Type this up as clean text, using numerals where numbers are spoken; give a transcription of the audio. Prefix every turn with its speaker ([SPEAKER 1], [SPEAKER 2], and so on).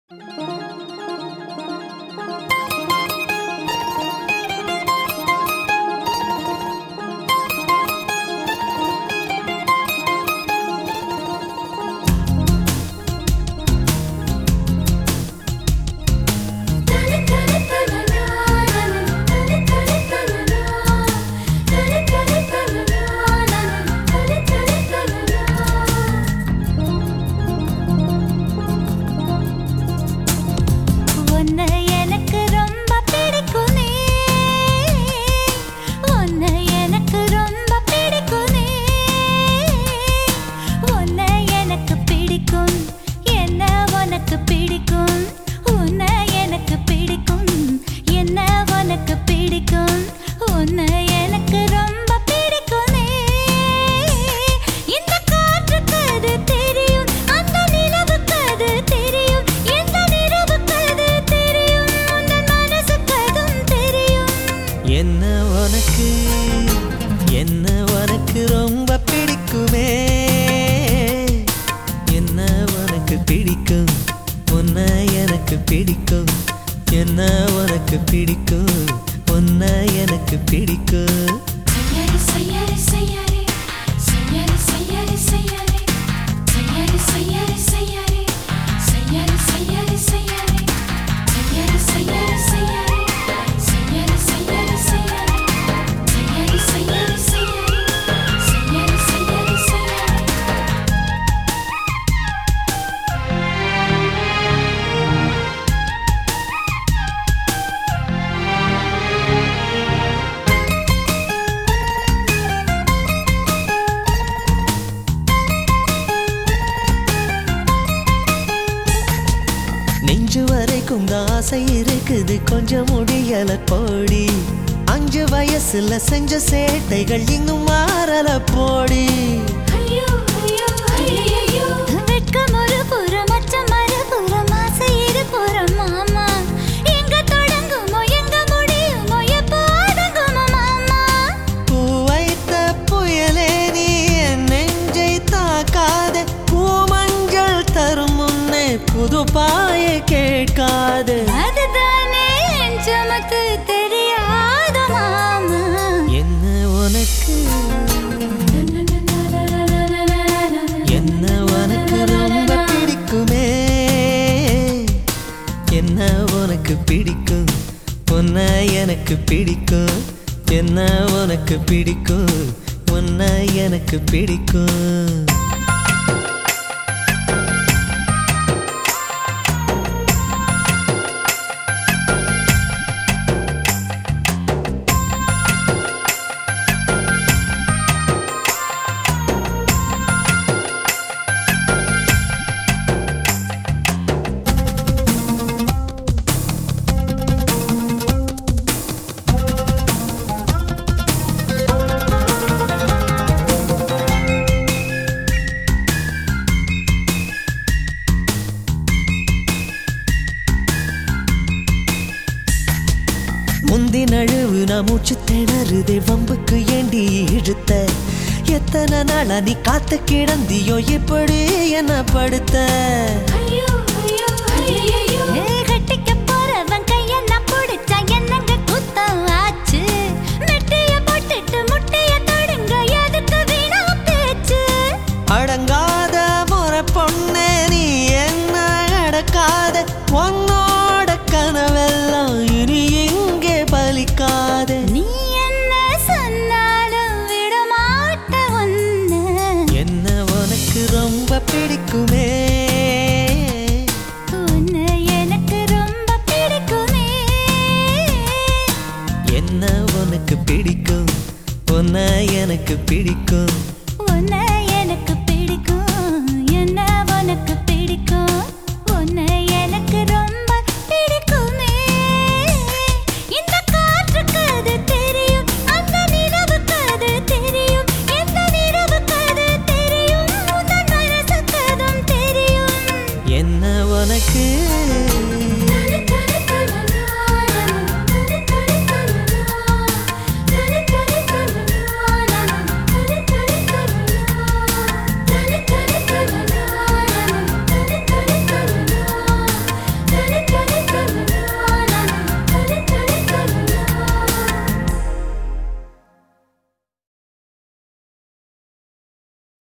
[SPEAKER 1] கொஞ்சம் முடியல போடி 5 வயசுல செஞ்ச சேட்டைகள் இன்னும் மாறல போடி
[SPEAKER 2] வெட்கம் ஒரு புறம் அச்சம் மறுபுறம் ஆசை இருபுறம் மாமா எங்க தொடங்குமோ எங்க முடியுமோ எப்போ அடங்குமோ மாமா
[SPEAKER 1] பூ வைத்த புயலே நீ என் நெஞ்சை தாக்காதே பூ மஞ்சள் தரும் முன்னே புது பாயை கேட்காது
[SPEAKER 2] அதுதானே என் சமத்து தெரியாத மாமா
[SPEAKER 1] என்ன உனக்கு என்ன உனக்கு ரொம்ப பிடிக்குமே என்ன உனக்கு பிடிக்கும் உன்னை எனக்கு பிடிக்கும் என்ன உனக்கு பிடிக்கும் உன்னை எனக்கு பிடிக்கும் முந்தின அழுவு நான் மூச்சு திணறுதே வம்புக்கு ஏண்டி இழுத்த எத்தனை நாளா நீ காத்து கிடந்தியோ எப்படி என்ன படுத்த
[SPEAKER 2] கட்டிக்க போறவன் கைய நான் பிடிச்சா என்னங்க குத்தம் ஆச்சு மெட்டிய போட்டுட்டு முட்டைய தொடுங்க எதுக்கு வீணா பேச்சு
[SPEAKER 1] அடங்காத முறை பொண்ணே நீ என்ன அடக்காத உன்னோட கனவெல்லாம் இனி இங்கே பலிக்காத
[SPEAKER 2] நீ என்ன சொன்னாலும் விடமாட்ட ஒண்ணு
[SPEAKER 1] என்ன உனக்கு ரொம்ப பிடிக்குமே
[SPEAKER 2] உன்னை எனக்கு ரொம்ப பிடிக்குமே
[SPEAKER 1] என்ன உனக்கு பிடிக்கும் உன்னை எனக்கு பிடிக்கும்
[SPEAKER 2] உன்னை எனக்கு பிடிக்கும் என்ன உனக்கு பிடிக்கும் உன்னை எனக்கு ரொம்ப பிடிக்குமே இந்த காற்றுக்கு அது தெரியும் அந்த நிலவுக்கு அது தெரியும் எந்த நிலவுக்கு அது தெரியும் உன் மனசுக்கு அதுவும் தெரியும்
[SPEAKER 1] என்ன உனக்கு